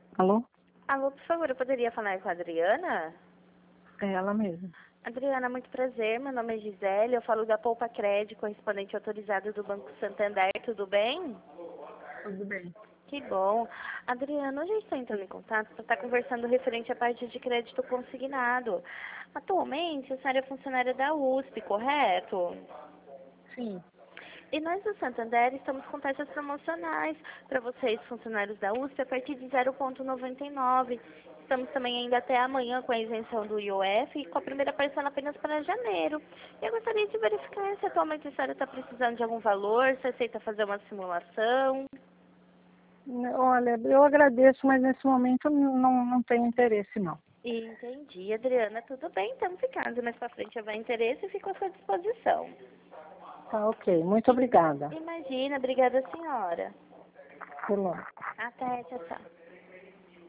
Alô? Alô, por favor, eu poderia falar com a Adriana? É ela mesma. Adriana, muito prazer. Meu nome é Gisele. Eu falo da Poupa Cred, correspondente autorizado do Banco Santander. Tudo bem? Tudo bem. Que bom. Adriana, hoje eu estou entrando em contato para estar conversando referente à parte de crédito consignado. Atualmente, a senhora é funcionária da USP, correto? Sim. E nós do Santander estamos com taxas promocionais para vocês, funcionários da USP, a partir de 0,99. Estamos também ainda até amanhã com a isenção do IOF e com a primeira parcela apenas para janeiro. Eu gostaria de verificar se atualmente a senhora está precisando de algum valor, se aceita fazer uma simulação. Olha, eu agradeço, mas nesse momento não tenho interesse, não. Entendi, Adriana. Tudo bem, então, se caso mais para frente houver interesse, eu fico à sua disposição. Tá, ok. Muito obrigada. Imagina, obrigada, senhora. Até logo. Até, tchau, tchau.